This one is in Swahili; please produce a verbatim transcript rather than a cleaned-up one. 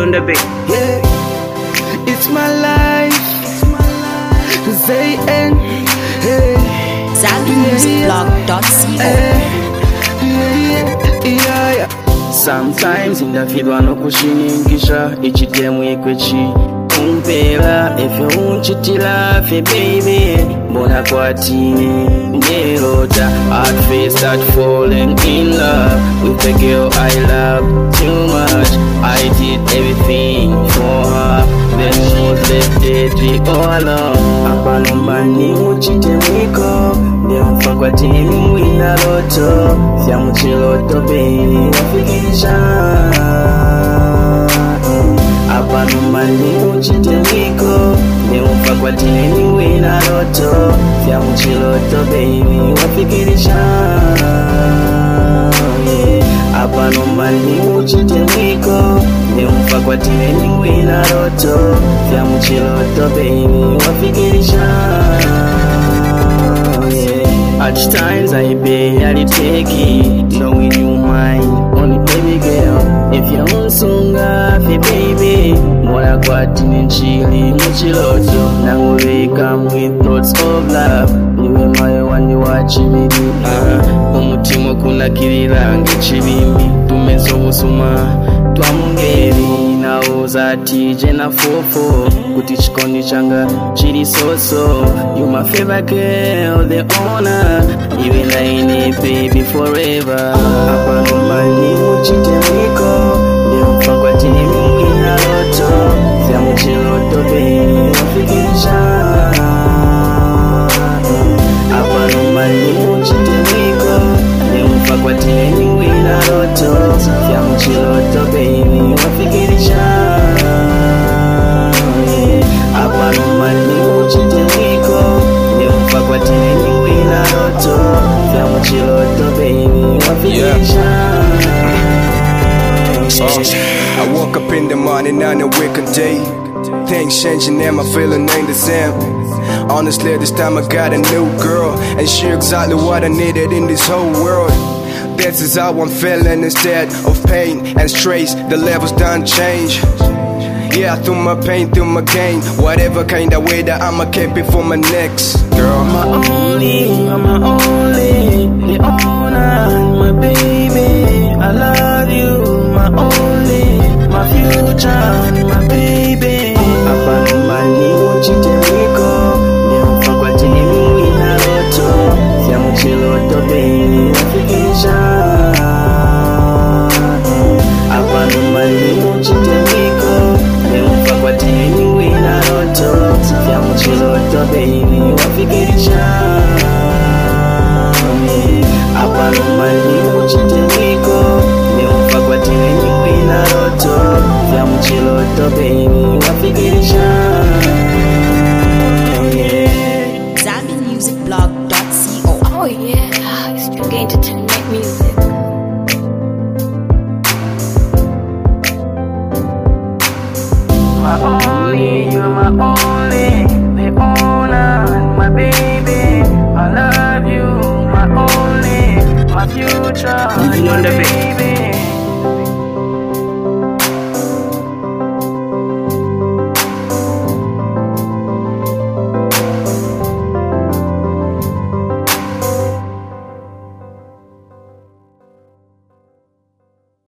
on the beat. Yeah, it's my life. Say and hey. Zambi Music Blog dot co. Yeah, yeah. Sometimes in the field wano kushiningisha ichidemu ekwechi umpera efe unchitila fe baby mbona kwatini ngerota at face start falling in love with the girl I love too much. I did everything for her, then was left dead all alone. Abanumbani uchitemiko neumfa kwatini mwina loto fya muchiloto baby wafikirisha. Abanumbani uchitemiko neumfa kwatini mwina loto fya muchiloto baby wafikirisha. Abanumbani uchitemiko neumfa kwatini mwina loto fya muchiloto baby wafikirisha. At times I barely take it, knowing you mine, only baby girl. If you don't sunga, fi baby, mbona kwatini nchili muchiloto. Now we come with thoughts of love, niwe mayo wani wachimi uh, umutima kuna kirirange chibimbi, tumezo usuma twamungeri nauza tije na fofo kuti chikondi changa chiri soso. You my favorite girl, the owner, even I need baby forever. Abanumbani uchitemiko neumfa kwatini mwina loto fya muchiloto baby wafikirisha. Abanumbani uchitemiko neumfa kwatini mwina loto fya muchiloto baby wafikirisha. Abanumbani uchitemiko neumfa kwatini mwina loto fya muchiloto baby wafikirisha. I woke up in the morning on a weekend day. Things changing and my feeling ain't the same. Honestly, this time I got a new girl, and she exactly what I needed in this whole world. This is how I'm feeling instead of pain and stress. The levels done change. Yeah, through my pain, through my gain, whatever kind of way that I'ma keep it for my next girl. My only, my only, the owner, my baby. I love you, my only, my future, my baby. Abanumbani uchitemiko neumfa kwatini mwina loto fya muchiloto baby wafikirisha. Abanumbani uchitemiko neumfa kwatini mwina loto fya muchiloto baby wafikirisha. Abanumbani uchitemiko neumfa kwatini mwina loto fya muchiloto baby wafikirisha. Zambi Music Blog dot co. Oh yeah, it's your game to tonight music. My only, you're my only, the owner, my baby. I love you, my only, my future. Living on the beat.